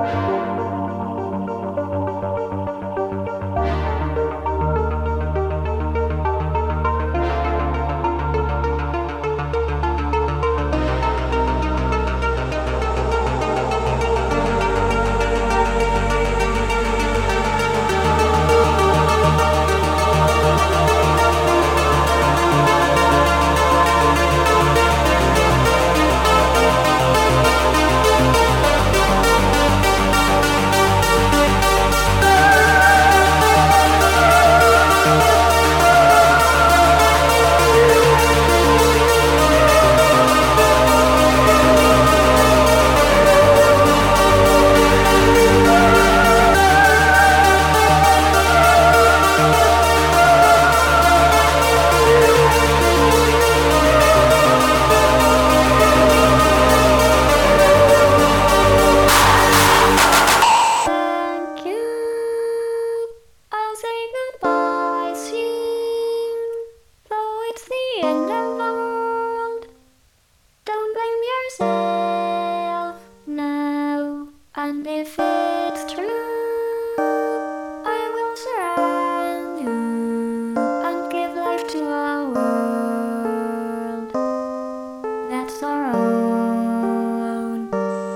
Thank you. I'll say goodbye soon. Though it's the end of the world, don't blame yourself now. And if it's true, I will surround you and give life to a world that's our own.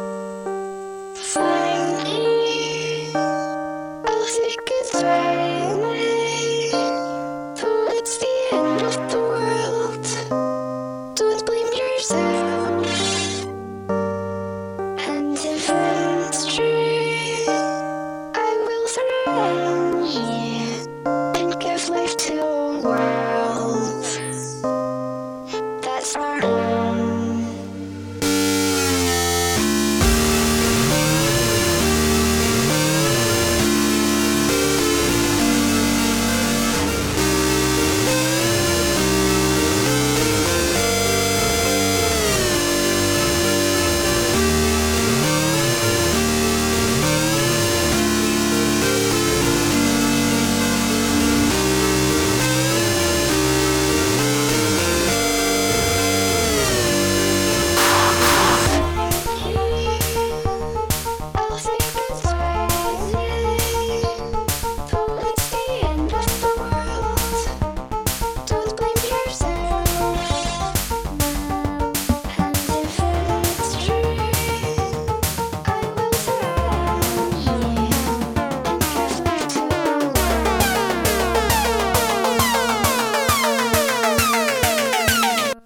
Thank you. I'll say goodbye now. Though it's the end of the world, don't blame yourself. And if it's true, I will surround you and give life to a world that's our own. I'll say goodbye now. Though it's the end of the world, don't blame yourself now. And if it's true, I will surround you and give life to a world.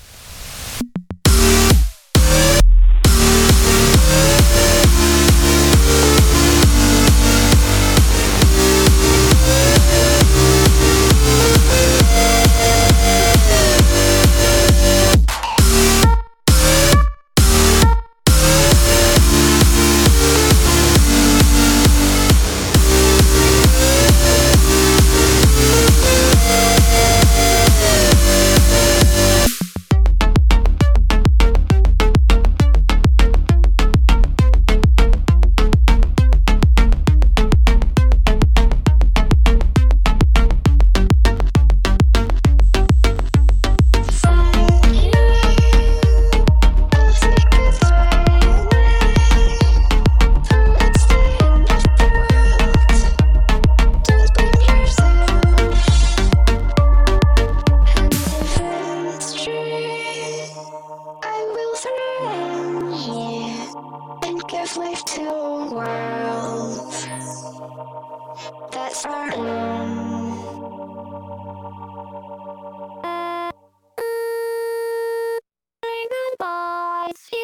Give life to a world that's our own. Say goodbye.